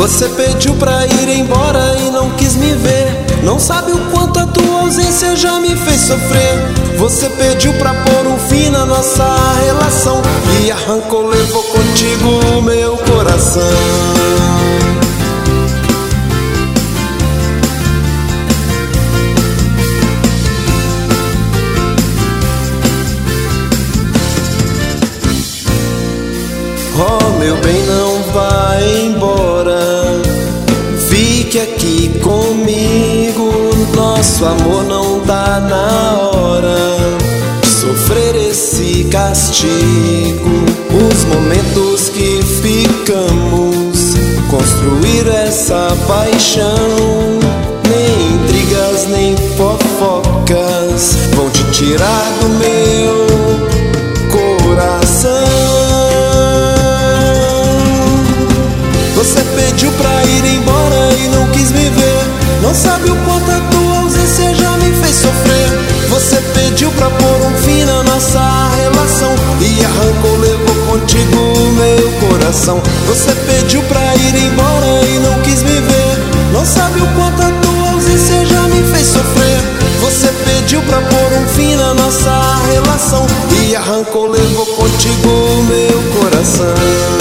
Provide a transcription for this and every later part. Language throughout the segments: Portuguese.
Você pediu pra ir embora e não quis me ver. Não sabe o quanto a tua ausência já me fez sofrer. Você pediu pra pôr um fim na nossa relação e arrancou, levou contigo o meu coração. Oh, meu bem, não vá embora, fique aqui comigo. Nosso amor não dá na hora sofrer esse castigo. Os momentos que ficamos, construir essa paixão. Nem intrigas, nem fofocas vão te tirar do meu coração. Você pediu pra ir embora e não quis me ver. Não sabe o quanto a tua ausência já me fez sofrer. Você pediu pra pôr um fim na nossa relação e arrancou, levou contigo o meu coração. Você pediu pra ir embora e não quis me ver. Não sabe o quanto a tua ausência já me fez sofrer. Você pediu pra pôr um fim na nossa relação e arrancou, levou contigo o meu coração.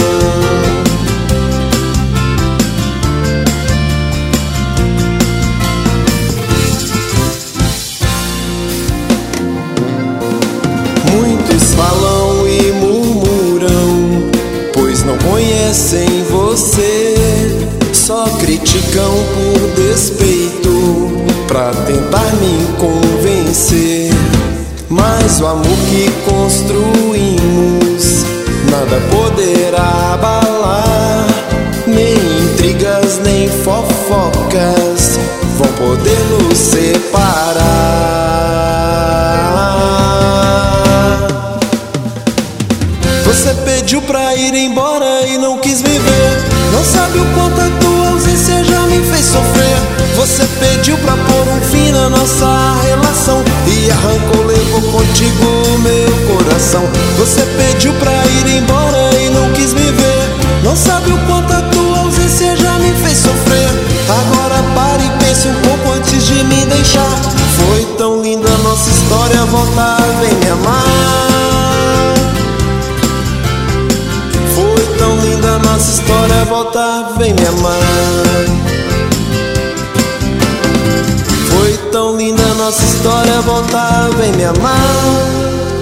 Muitos falam e murmuram, pois não conhecem você. Só criticam por despeito, pra tentar me convencer. Mas o amor que construímos nada poderá abalar. Nem intrigas, nem fofocas vão poder nos separar. Você pediu pra ir embora e não quis me ver. Não sabe o quanto a tua ausência já me fez sofrer. Você pediu pra pôr um fim na nossa relação e arrancou, levou contigo o meu coração. Você pediu pra ir embora e não quis me ver. Não sabe o quanto a tua ausência já me fez sofrer. Agora pare e pense um pouco antes de me deixar. Foi tão linda a nossa história, volta, vem me amar. Foi tão linda a nossa história, volta, vem me amar. Foi tão linda a nossa história, volta, vem me amar.